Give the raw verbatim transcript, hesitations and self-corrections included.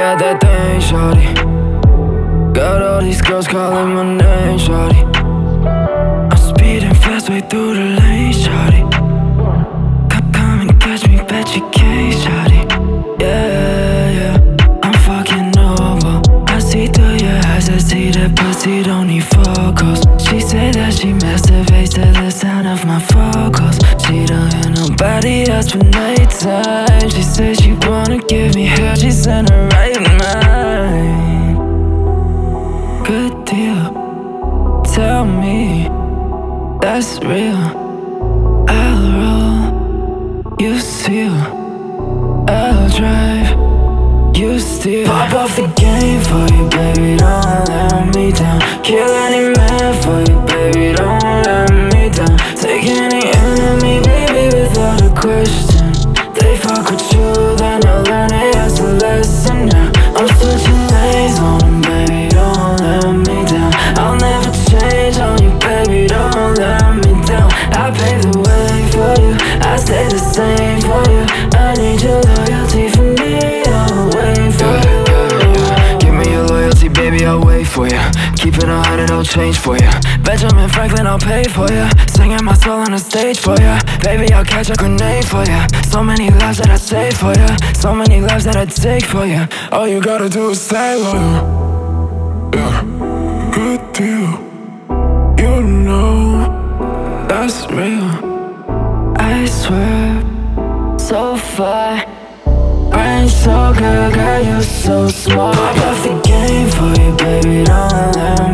got that thing, shawty. Got all these girls calling my name, shawty. I'm speeding fast way through the lane, shawty. Come, come and catch me, bet you can't, shawty. Yeah, yeah, I'm fucking over. I see through your eyes, I see that pussy don't need focus. She say that she masturbates to the sound of my vocals. She don't hear nobody else for nighttime. She says she wanna give me hell, she's in her right mind. Good deal, tell me that's real. I'll roll, you steal. I'll drive, you steal. Pop off the game for you, baby, don't let me down. Kill any man for you, baby, don't let me down. Take any enemy, baby, without a question. They fuck with you, then they'll learn it as a lesson now. I'm switching lanes on them, baby, don't let me down. I'll never change on you, baby, don't let me down. I pave the way for you, I stay the same for you. I need your loyalty for me, I'll wait for you. Give me your loyalty, baby, I'll wait for you. Keep it a hundred, I'll change for you. Benjamin Franklin, I'll pay for you. Singing my soul on the stage for you. Baby, I'll catch a grenade for you. So many lives that I save for you. So many lives that I take for you. All you gotta do is stay loyal. Yeah, good deal. You know that's real. I swear, so far, brain so good, girl, you're so smart. Pop off the game for you, baby, don't let me